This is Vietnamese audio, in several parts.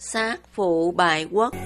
Sát phụ bại quốc.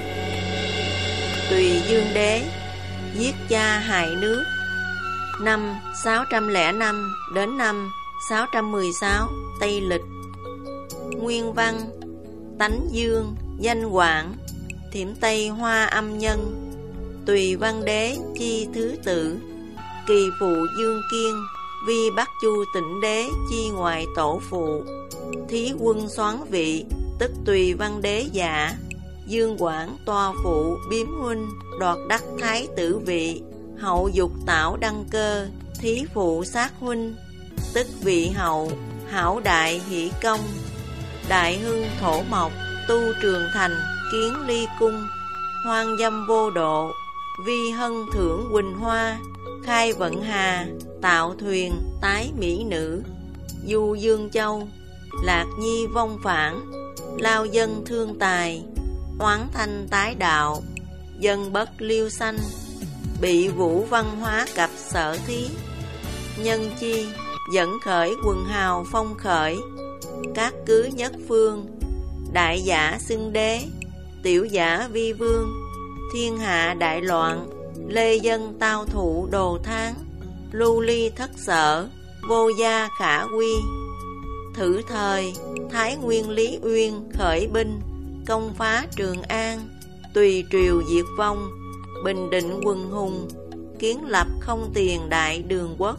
Tùy Dương đế giết cha hại nước. Năm 605 đến năm 616 Tây Lịch. Nguyên văn: Tánh Dương, danh Quảng, Thiểm Tây Hoa Âm Nhân. Tùy Văn đế chi thứ tự. Kỳ phụ Dương Kiên, vi Bắc Chu Tịnh đế chi ngoại tổ phụ. Thí quân soán vị, tức Tùy Văn đế dạ. Dương Quảng toa phụ biếm huynh, đoạt đắc thái tử vị. Hậu dục tảo đăng cơ, thí phụ sát huynh, tức vị hậu. Hảo đại hỷ công, đại hưng thổ mộc. Tu trường thành, kiến ly cung. Hoang dâm vô độ, vi hân thưởng quỳnh hoa. Khai vận hà, tạo thuyền, tái mỹ nữ. Du Dương Châu, lạc nhi vong phản. Lao dân thương tài, oán thanh tái đạo. Dân bất liêu sanh, bị vũ văn hóa cặp sở thí. Nhân chi, dẫn khởi quần hào phong khởi. Các cứ nhất phương, đại giả xưng đế. Tiểu giả vi vương, thiên hạ đại loạn. Lê dân tao thụ đồ tháng, lưu ly thất sở, vô gia khả quy. Thử thời, Thái Nguyên Lý Uyên khởi binh, công phá Trường An. Tùy triều diệt vong, bình định quần hùng, kiến lập không tiền đại đường quốc.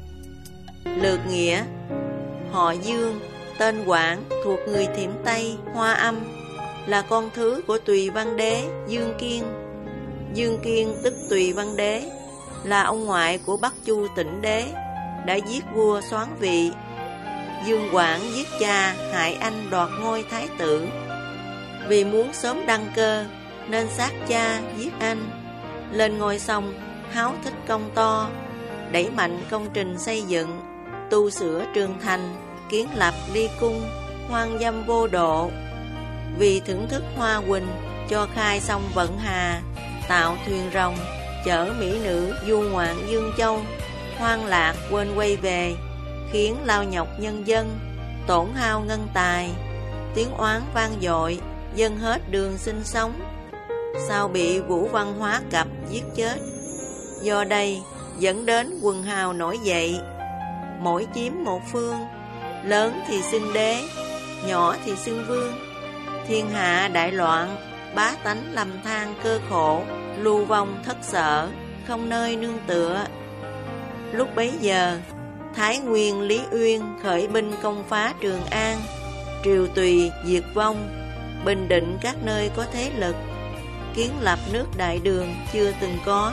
Lược nghĩa: họ Dương, tên Quảng, thuộc người Thiểm Tây Hoa Âm, là con thứ của Tùy Văn đế Dương Kiên. Dương Kiên tức Tùy Văn đế, là ông ngoại của Bắc Chu Tịnh đế, đã giết vua soán vị. Dương Quảng giết cha hại anh đoạt ngôi thái tử. Vì muốn sớm đăng cơ nên sát cha giết anh. Lên ngôi xong háo thích công to, đẩy mạnh công trình xây dựng, tu sửa trường thành, kiến lập ly cung, hoang dâm vô độ. Vì thưởng thức hoa quỳnh, cho khai xong vận hà, tạo thuyền rồng, chở mỹ nữ du ngoạn Dương Châu. Hoang lạc quên quay về, khiến lao nhọc nhân dân, tổn hao ngân tài. Tiếng oán vang dội, dân hết đường sinh sống. Sau bị Vũ Văn Hóa Cập giết chết. Do đây dẫn đến quần hào nổi dậy, mỗi chiếm một phương. Lớn thì xưng đế, nhỏ thì xưng vương. Thiên hạ đại loạn, bá tánh lầm than cơ khổ. Lưu vong thất sở, không nơi nương tựa. Lúc bấy giờ, Thái Nguyên Lý Uyên khởi binh công phá Trường An. Triều Tùy diệt vong, bình định các nơi có thế lực, kiến lập nước đại đường chưa từng có.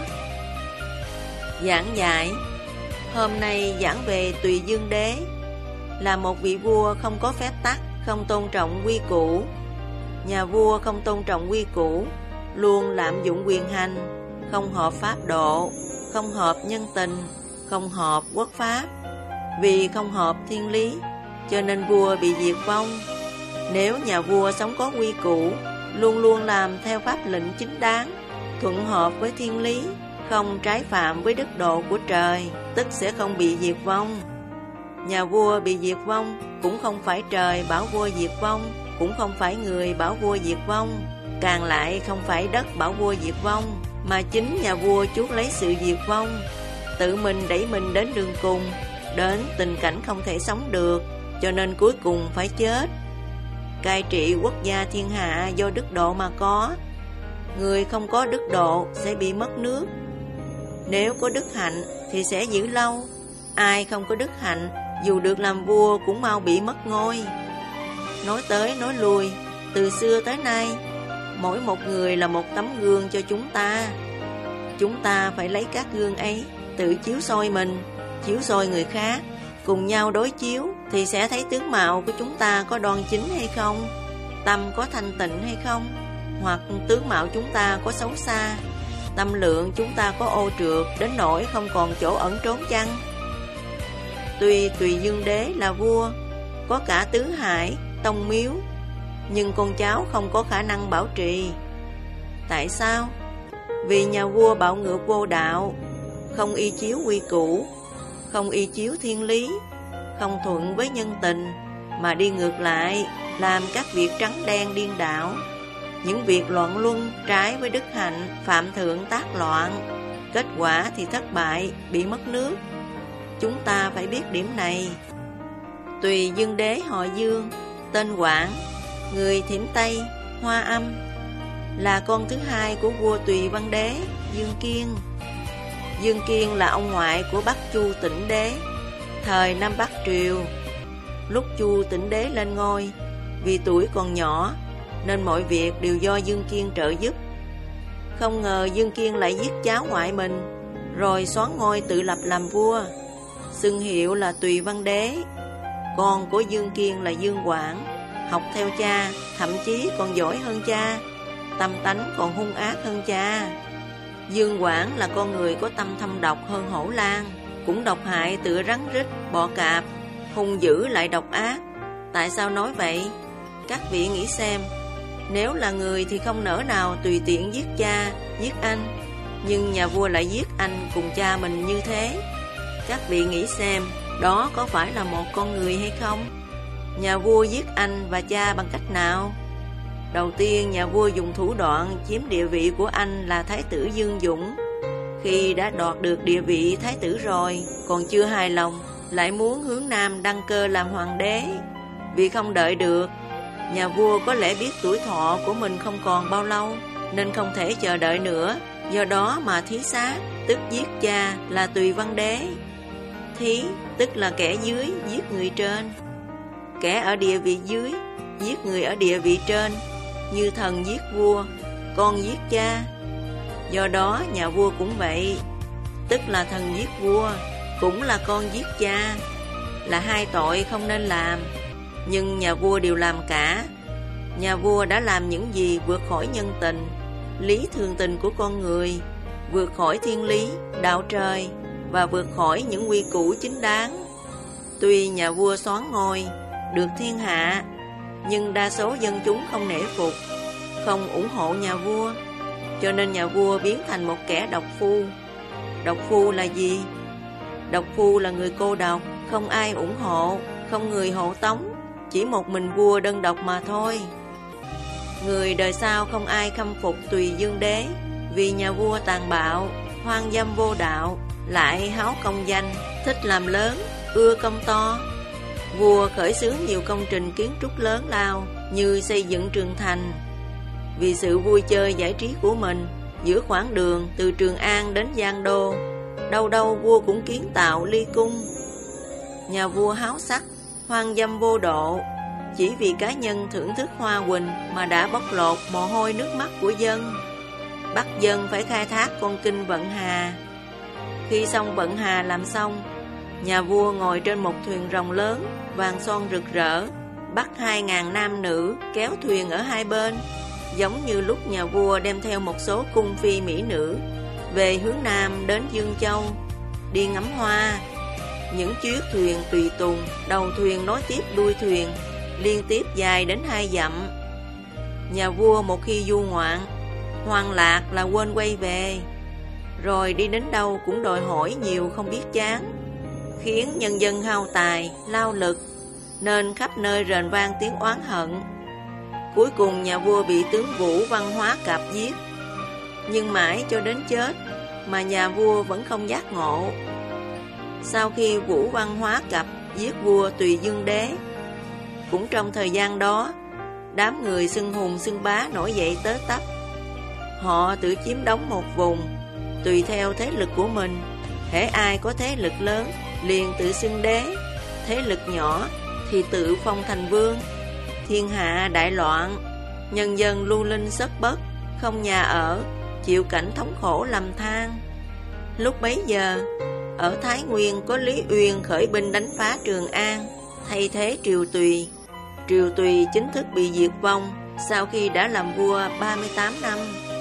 Giảng giải: hôm nay giảng về Tùy Dương đế, là một vị vua không có phép tắc, không tôn trọng quy củ. Nhà vua không tôn trọng quy củ, luôn lạm dụng quyền hành, không hợp pháp độ, không hợp nhân tình, không hợp quốc pháp. Vì không hợp thiên lý, cho nên vua bị diệt vong. Nếu nhà vua sống có quy củ, luôn luôn làm theo pháp lệnh chính đáng, thuận hợp với thiên lý, không trái phạm với đức độ của trời, tức sẽ không bị diệt vong. Nhà vua bị diệt vong, cũng không phải trời bảo vua diệt vong, cũng không phải người bảo vua diệt vong, càng lại không phải đất bảo vua diệt vong, mà chính nhà vua chuốc lấy sự diệt vong, tự mình đẩy mình đến đường cùng, đến tình cảnh không thể sống được, cho nên cuối cùng phải chết. Cai trị quốc gia thiên hạ do đức độ mà có. Người không có đức độ sẽ bị mất nước. Nếu có đức hạnh thì sẽ giữ lâu. Ai không có đức hạnh, dù được làm vua cũng mau bị mất ngôi. Nói tới nói lui, từ xưa tới nay, mỗi một người là một tấm gương cho chúng ta. Chúng ta phải lấy các gương ấy, tự chiếu soi mình, chiếu soi người khác, cùng nhau đối chiếu thì sẽ thấy tướng mạo của chúng ta có đoan chính hay không, tâm có thanh tịnh hay không, hoặc tướng mạo chúng ta có xấu xa, tâm lượng chúng ta có ô trượt đến nỗi không còn chỗ ẩn trốn chăng. Tuy Tùy Dương đế là vua, có cả tứ hải, tông miếu, nhưng con cháu không có khả năng bảo trì. Tại sao? Vì nhà vua bạo ngược vô đạo, không y chiếu quy củ, không y chiếu thiên lý, không thuận với nhân tình, mà đi ngược lại, làm các việc trắng đen điên đảo, những việc loạn luân trái với đức hạnh, phạm thượng tác loạn, kết quả thì thất bại, bị mất nước. Chúng ta phải biết điểm này. Tùy Dương Đế họ Dương, tên Quảng, người Thiểm Tây, Hoa Âm, là con thứ hai của vua Tùy Văn Đế, Dương Kiên. Dương Kiên là ông ngoại của Bắc Chu Tĩnh Đế, thời Nam Bắc Triều. Lúc Chu Tĩnh Đế lên ngôi, vì tuổi còn nhỏ nên mọi việc đều do Dương Kiên trợ giúp. Không ngờ Dương Kiên lại giết cháu ngoại mình, rồi soán ngôi tự lập làm vua, xưng hiệu là Tùy Văn Đế. Con của Dương Kiên là Dương Quảng, học theo cha, thậm chí còn giỏi hơn cha, tâm tánh còn hung ác hơn cha. Dương Quảng là con người có tâm thâm độc hơn hổ lang, cũng độc hại tựa rắn rít, bọ cạp, hung dữ lại độc ác. Tại sao nói vậy? Các vị nghĩ xem, nếu là người thì không nỡ nào tùy tiện giết cha, giết anh, nhưng nhà vua lại giết anh cùng cha mình như thế. Các vị nghĩ xem, đó có phải là một con người hay không? Nhà vua giết anh và cha bằng cách nào? Đầu tiên, nhà vua dùng thủ đoạn chiếm địa vị của anh là Thái tử Dương Dũng. Khi đã đoạt được địa vị Thái tử rồi, còn chưa hài lòng, lại muốn hướng Nam đăng cơ làm hoàng đế. Vì không đợi được, nhà vua có lẽ biết tuổi thọ của mình không còn bao lâu, nên không thể chờ đợi nữa. Do đó mà thí sát, tức giết cha, là Tùy Văn Đế. Thí, tức là kẻ dưới giết người trên. Kẻ ở địa vị dưới giết người ở địa vị trên, như thần giết vua, con giết cha. Do đó nhà vua cũng vậy, tức là thần giết vua, cũng là con giết cha, là hai tội không nên làm. Nhưng nhà vua đều làm cả. Nhà vua đã làm những gì vượt khỏi nhân tình, lý thường tình của con người, vượt khỏi thiên lý, đạo trời, và vượt khỏi những quy củ chính đáng. Tuy nhà vua soán ngôi, được thiên hạ, nhưng đa số dân chúng không nể phục, không ủng hộ nhà vua, cho nên nhà vua biến thành một kẻ độc phu. Độc phu là gì? Độc phu là người cô độc, không ai ủng hộ, không người hộ tống, chỉ một mình vua đơn độc mà thôi. Người đời sau không ai khâm phục Tùy Dương Đế, vì nhà vua tàn bạo, hoang dâm vô đạo, lại háo công danh, thích làm lớn, ưa công to. Vua khởi xướng nhiều công trình kiến trúc lớn lao, như xây dựng trường thành. Vì sự vui chơi giải trí của mình, giữa khoảng đường từ Trường An đến Giang Đô, đâu đâu vua cũng kiến tạo ly cung. Nhà vua háo sắc, hoang dâm vô độ, chỉ vì cá nhân thưởng thức hoa huỳnh mà đã bóc lột mồ hôi nước mắt của dân, bắt dân phải khai thác con kinh Vận Hà. Khi xong Vận Hà làm xong, nhà vua ngồi trên một thuyền rồng lớn, vàng son rực rỡ, bắt 2.000 nam nữ kéo thuyền ở hai bên, giống như lúc nhà vua đem theo một số cung phi mỹ nữ về hướng Nam đến Dương Châu, đi ngắm hoa. Những chiếc thuyền tùy tùng, đầu thuyền nối tiếp đuôi thuyền, liên tiếp dài đến 2 dặm. Nhà vua một khi du ngoạn, hoang lạc là quên quay về, rồi đi đến đâu cũng đòi hỏi nhiều không biết chán, khiến nhân dân hao tài, lao lực, nên khắp nơi rền vang tiếng oán hận. Cuối cùng nhà vua bị tướng Vũ Văn Hóa Cập giết. Nhưng mãi cho đến chết mà nhà vua vẫn không giác ngộ. Sau khi Vũ Văn Hóa Cập giết vua Tùy Dương Đế, cũng trong thời gian đó, đám người xưng hùng xưng bá nổi dậy tới tấp. Họ tự chiếm đóng một vùng, tùy theo thế lực của mình. Hễ ai có thế lực lớn liền tự xưng đế, thế lực nhỏ thì tự phong thành vương. Thiên hạ đại loạn, nhân dân lưu linh sất bất, không nhà ở, chịu cảnh thống khổ lầm than. Lúc bấy giờ, ở Thái Nguyên có Lý Uyên khởi binh đánh phá Trường An, thay thế Triều Tùy. Triều Tùy chính thức bị diệt vong sau khi đã làm vua 38 năm.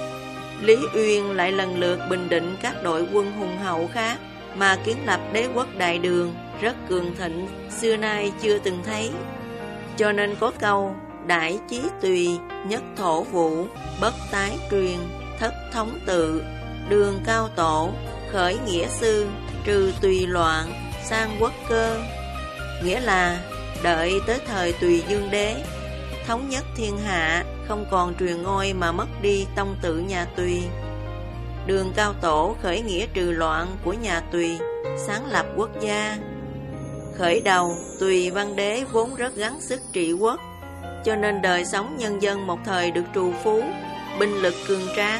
Lý Uyên lại lần lượt bình định các đội quân hùng hậu khác, mà kiến lập đế quốc Đại Đường rất cường thịnh, xưa nay chưa từng thấy. Cho nên có câu đại chí tùy, nhất thổ vũ, bất tái truyền, thất thống tự, đường cao tổ, khởi nghĩa sư, trừ tùy loạn, sang quốc cơ. Nghĩa là Đợi tới thời Tùy Dương Đế thống nhất thiên hạ, không còn truyền ngôi mà mất đi tông tự nhà Tùy. Đường Cao Tổ khởi nghĩa trừ loạn của nhà Tùy, sáng lập quốc gia. Khởi đầu, Tùy Văn Đế vốn rất gắng sức trị quốc, cho nên đời sống nhân dân một thời được trù phú, binh lực cường tráng.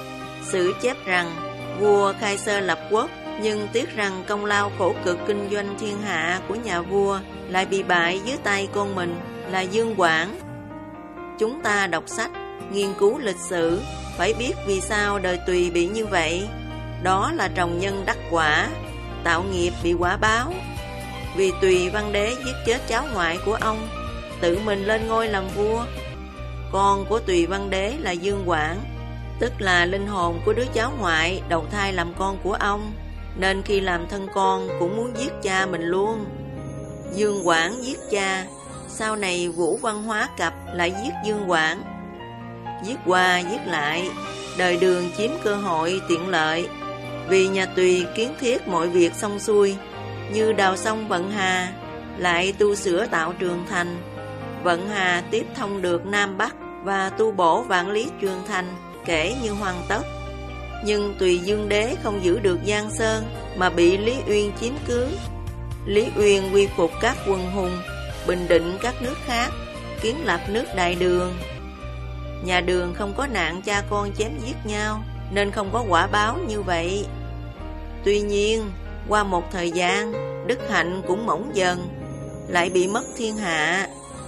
Sử chép rằng, vua khai sơ lập quốc, nhưng tiếc rằng công lao khổ cực kinh doanh thiên hạ của nhà vua lại bị bại dưới tay con mình là Dương Quảng. Chúng ta đọc sách, nghiên cứu lịch sử, phải biết vì sao đời Tùy bị như vậy. Đó là trồng nhân đắc quả, tạo nghiệp bị quả báo. Vì Tùy Văn Đế giết chết cháu ngoại của ông, tự mình lên ngôi làm vua. Con của Tùy Văn Đế là Dương Quảng, tức là linh hồn của đứa cháu ngoại đầu thai làm con của ông, nên khi làm thân con cũng muốn giết cha mình luôn. Dương Quảng giết cha, sau này Vũ Văn Hóa Cập lại giết Dương Quảng. Giết qua giết lại, đời Đường chiếm cơ hội tiện lợi. Vì nhà Tùy kiến thiết mọi việc xong xuôi, như đào sông Vận Hà, lại tu sửa tạo trường thành. Vận Hà tiếp thông được Nam Bắc và tu bổ vạn lý trường thành, kể như hoàn tất. Nhưng Tùy Dương Đế không giữ được Giang Sơn mà bị Lý Uyên chiếm cứ. Lý Uyên quy phục các quần hùng, bình định các nước khác, kiến lập nước Đại Đường. Nhà Đường không có nạn cha con chém giết nhau, nên không có quả báo như vậy. Tuy nhiên, qua một thời gian, đức hạnh cũng mỏng dần, lại bị mất thiên hạ.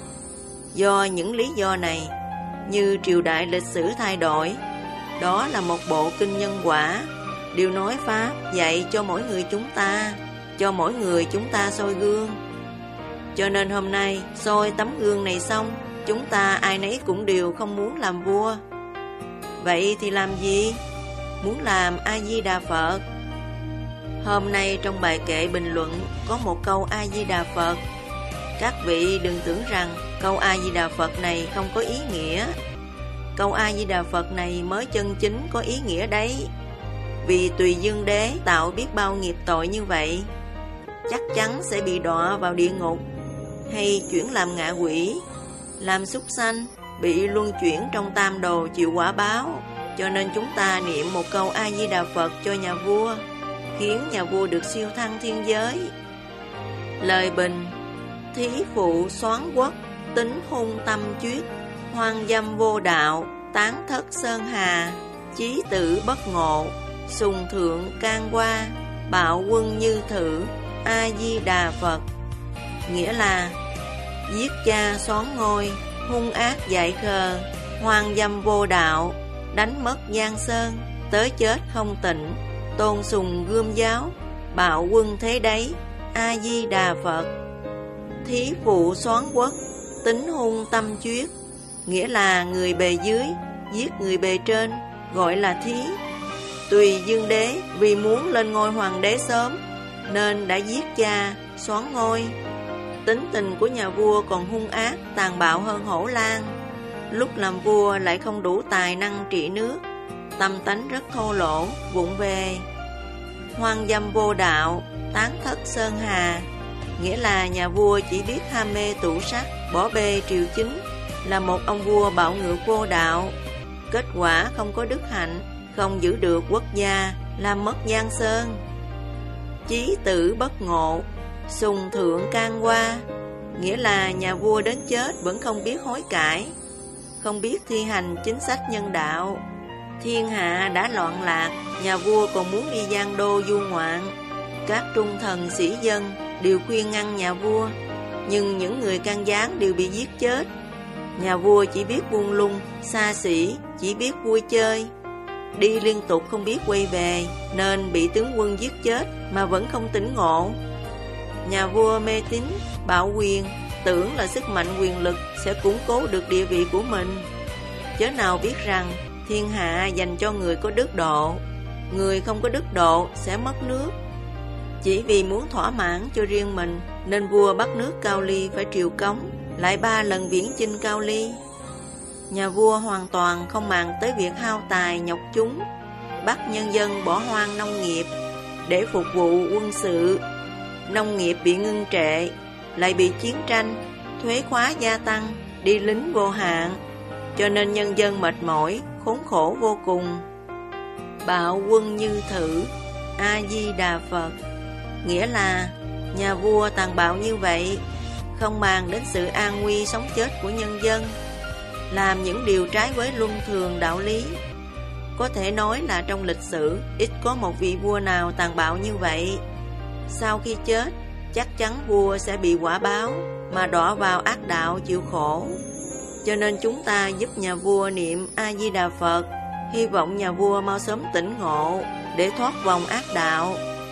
Do những lý do này, như triều đại lịch sử thay đổi, đó là một bộ kinh nhân quả, điều nói Pháp dạy cho mỗi người chúng ta, cho mỗi người chúng ta soi gương. Cho nên hôm nay, soi tấm gương này xong, chúng ta ai nấy cũng đều không muốn làm vua. Vậy thì làm gì? Muốn làm A-di-đà Phật. Hôm nay trong bài kệ bình luận có một câu A-di-đà Phật. Các vị đừng tưởng rằng câu A-di-đà Phật này không có ý nghĩa. Câu A-di-đà Phật này mới chân chính có ý nghĩa đấy. Vì Tùy Dương Đế tạo biết bao nghiệp tội như vậy, chắc chắn sẽ bị đọa vào địa ngục, hay chuyển làm ngạ quỷ, làm súc sanh, bị luân chuyển trong tam đồ chịu quả báo. Cho nên chúng ta niệm một câu A-di-đà Phật cho nhà vua, khiến nhà vua được siêu thăng thiên giới. Lời bình: thí phụ soán quốc, tính hung tâm chuyết, hoang dâm vô đạo, tán thất sơn hà, chí tử bất ngộ, sùng thượng can qua, bạo quân như thử, A-di-đà Phật. Nghĩa là giết cha soán ngôi, hung ác dại khờ, hoang dâm vô đạo, đánh mất Giang Sơn, tới chết không tịnh, tôn sùng gươm giáo, bạo quân thế đấy, A-di-đà Phật. Thí phụ soán quốc, tính hung tâm chuyết, nghĩa là người bề dưới giết người bề trên, gọi là thí. Tùy Dương Đế vì muốn lên ngôi hoàng đế sớm, nên đã giết cha, soán ngôi. Tính tình của nhà vua còn hung ác, tàn bạo hơn Hổ Lan. Lúc làm vua lại không đủ tài năng trị nước, tâm tánh rất thô lỗ, vụng về. Hoang dâm vô đạo, tán thất sơn hà, nghĩa là nhà vua chỉ biết ham mê tủ sắc, bỏ bê triều chính, là một ông vua bạo ngược vô đạo. Kết quả không có đức hạnh, không giữ được quốc gia, làm mất Giang Sơn. Chí tử bất ngộ, sùng thượng can qua, nghĩa là nhà vua đến chết vẫn không biết hối cải, không biết thi hành chính sách nhân đạo. Thiên hạ đã loạn lạc, nhà vua còn muốn đi giang đô du ngoạn. Các trung thần sĩ dân đều khuyên ngăn nhà vua, nhưng những người can gián đều bị giết chết. Nhà vua chỉ biết buông lung, xa xỉ, chỉ biết vui chơi, đi liên tục không biết quay về, nên bị tướng quân giết chết mà vẫn không tỉnh ngộ. Nhà vua mê tín, bạo quyền, tưởng là sức mạnh quyền lực sẽ củng cố được địa vị của mình. Chớ nào biết rằng thiên hạ dành cho người có đức độ, người không có đức độ sẽ mất nước. Chỉ vì muốn thỏa mãn cho riêng mình, nên vua bắt nước Cao Ly phải triều cống, lại 3 lần viễn chinh Cao Ly. Nhà vua hoàn toàn không màng tới việc hao tài nhọc chúng, bắt nhân dân bỏ hoang nông nghiệp để phục vụ quân sự. Nông nghiệp bị ngưng trệ, lại bị chiến tranh, thuế khóa gia tăng, đi lính vô hạn, cho nên nhân dân mệt mỏi, khốn khổ vô cùng. Bạo quân như thử, A-di-đà Phật, nghĩa là nhà vua tàn bạo như vậy, không màng đến sự an nguy sống chết của nhân dân, làm những điều trái với luân thường đạo lý. Có thể nói là trong lịch sử ít có một vị vua nào tàn bạo như vậy. Sau khi chết, chắc chắn vua sẽ bị quả báo mà đọa vào ác đạo chịu khổ. Cho nên chúng ta giúp nhà vua niệm A-di-đà Phật, hy vọng nhà vua mau sớm tỉnh ngộ để thoát vòng ác đạo.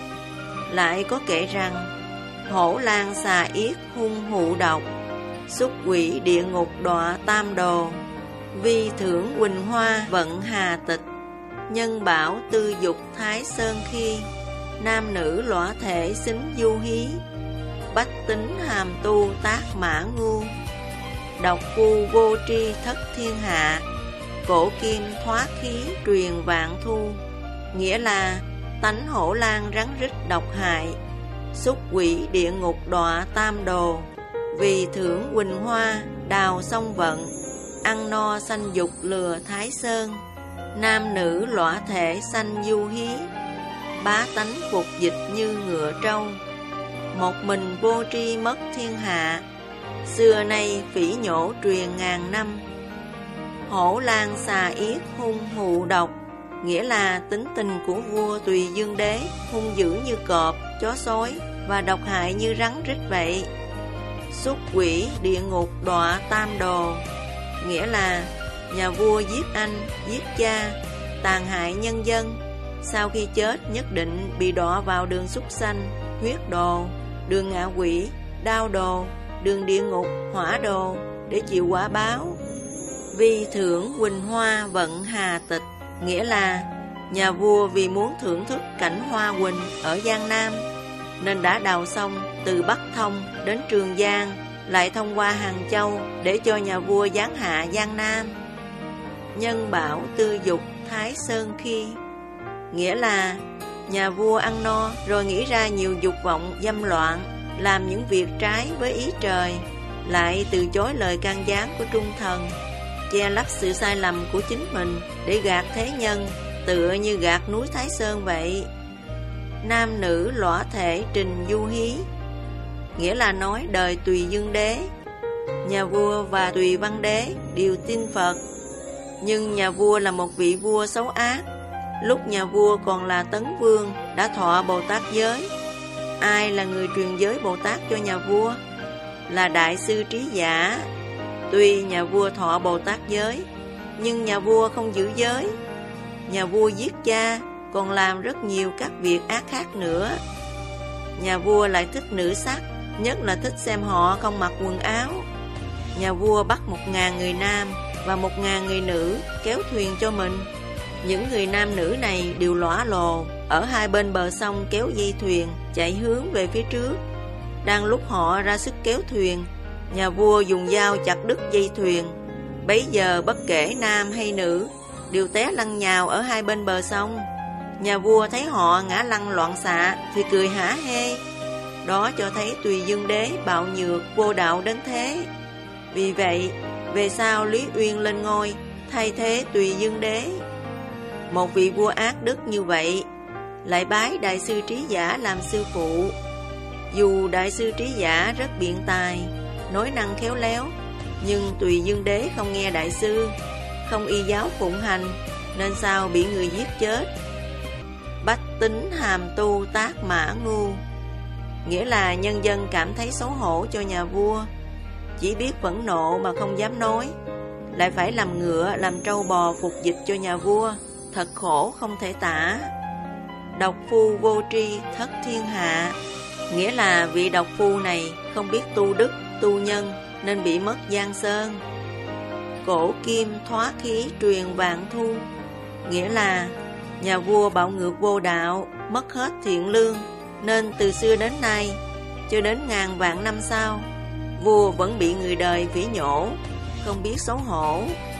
Lại có kể rằng, hổ lang xà yết hung hụ độc, xúc quỷ địa ngục đọa tam đồ, vi thưởng quỳnh hoa vận hà tịch, nhân bảo tư dục thái sơn khi, nam nữ lõa thể xính du hí, bách tính hàm tu tác mã ngu, độc phu vô tri thất thiên hạ, cổ kim thoát khí truyền vạn thu. Nghĩa là tánh hổ lang rắn rít độc hại, xúc quỷ địa ngục đọa tam đồ, vì thưởng quỳnh hoa đào sông vận, ăn no sanh dục lừa thái sơn, nam nữ lõa thể sanh du hí, bá tánh phục dịch như ngựa trâu, một mình vô tri mất thiên hạ, xưa nay phỉ nhổ truyền ngàn năm. Hổ lang xà yết hung hụ độc, nghĩa là tính tình của vua Tùy Dương Đế hung dữ như cọp, chó sói và độc hại như rắn rít vậy. Xúc quỷ địa ngục đọa tam đồ, nghĩa là nhà vua giết anh, giết cha, tàn hại nhân dân, sau khi chết nhất định bị đọa vào đường súc sanh, huyết đồ, đường ngạ quỷ, đao đồ, đường địa ngục, hỏa đồ để chịu quả báo. Vi thưởng quỳnh hoa vận hà tịch, nghĩa là nhà vua vì muốn thưởng thức cảnh hoa quỳnh ở Giang Nam nên đã đào sông từ Bắc Thông đến Trường Giang, lại thông qua Hàng Châu để cho nhà vua giáng hạ Giang Nam. Nhân bảo tư dục thái sơn khi, nghĩa là nhà vua ăn no rồi nghĩ ra nhiều dục vọng dâm loạn, làm những việc trái với ý trời, lại từ chối lời can gián của trung thần, che lấp sự sai lầm của chính mình để gạt thế nhân, tựa như gạt núi Thái Sơn vậy. Nam nữ lõa thể trình du hí, nghĩa là nói đời Tùy Dương Đế, nhà vua và Tùy Văn Đế đều tin Phật, nhưng nhà vua là một vị vua xấu ác. Lúc nhà vua còn là Tấn Vương đã thọ Bồ Tát giới. Ai là người truyền giới Bồ Tát cho nhà vua? Là Đại sư Trí Giả. Tuy nhà vua thọ Bồ Tát giới, nhưng nhà vua không giữ giới. Nhà vua giết cha, còn làm rất nhiều các việc ác khác nữa. Nhà vua lại thích nữ sắc, nhất là thích xem họ không mặc quần áo. Nhà vua bắt 1000 người nam và 1000 người nữ kéo thuyền cho mình. Những người nam nữ này đều lõa lồ, ở hai bên bờ sông kéo dây thuyền, chạy hướng về phía trước. Đang lúc họ ra sức kéo thuyền, nhà vua dùng dao chặt đứt dây thuyền. Bấy giờ bất kể nam hay nữ đều té lăn nhào ở hai bên bờ sông. Nhà vua thấy họ ngã lăn loạn xạ thì cười hả hê. Đó cho thấy Tùy Dương Đế bạo nhược vô đạo đến thế. Vì vậy, về sau Lý Uyên lên ngôi, thay thế Tùy Dương Đế. Một vị vua ác đức như vậy, lại bái Đại sư Trí Giả làm sư phụ. Dù Đại sư Trí Giả rất biện tài, nói năng khéo léo, nhưng Tùy Dương Đế không nghe Đại sư, không y giáo phụng hành, nên sao bị người giết chết. Bách tính hàm tu tác mã ngu, nghĩa là nhân dân cảm thấy xấu hổ cho nhà vua, chỉ biết phẫn nộ mà không dám nói, lại phải làm ngựa, làm trâu bò phục dịch cho nhà vua, thật khổ không thể tả. Độc phu vô tri thất thiên hạ, nghĩa là vị độc phu này không biết tu đức, tu nhân nên bị mất giang sơn. Cổ kim thoá khí truyền vạn thu, nghĩa là nhà vua bạo ngược vô đạo, mất hết thiện lương, nên từ xưa đến nay, cho đến ngàn vạn năm sau, vua vẫn bị người đời phỉ nhổ, không biết xấu hổ.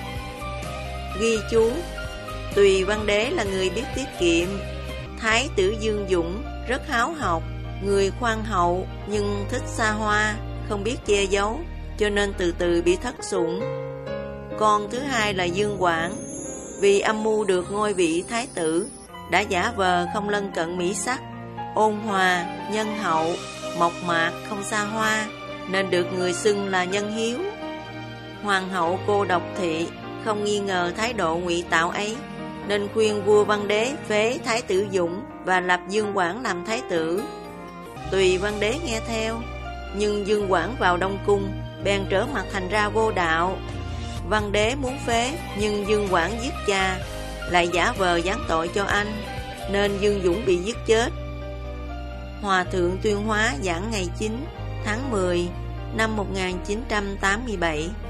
Ghi chú: Tùy Văn Đế là người biết tiết kiệm. Thái tử Dương Dũng rất háo học, người khoan hậu nhưng thích xa hoa, không biết che giấu, cho nên từ từ bị thất sủng. Con thứ hai là Dương Quảng, vì âm mưu được ngôi vị thái tử, đã giả vờ không lân cận mỹ sắc, ôn hòa, nhân hậu, mộc mạc, không xa hoa, nên được người xưng là nhân hiếu. Hoàng hậu Cô Độc Thị không nghi ngờ thái độ ngụy tạo ấy, nên khuyên vua Văn Đế phế thái tử Dũng và lập Dương Quảng làm thái tử. Tùy Văn Đế nghe theo, nhưng Dương Quảng vào Đông Cung bèn trở mặt thành ra vô đạo. Văn Đế muốn phế, nhưng Dương Quảng giết cha, lại giả vờ giáng tội cho anh, nên Dương Dũng bị giết chết. Hòa thượng Tuyên Hóa giảng ngày 9 tháng 10 năm 1987.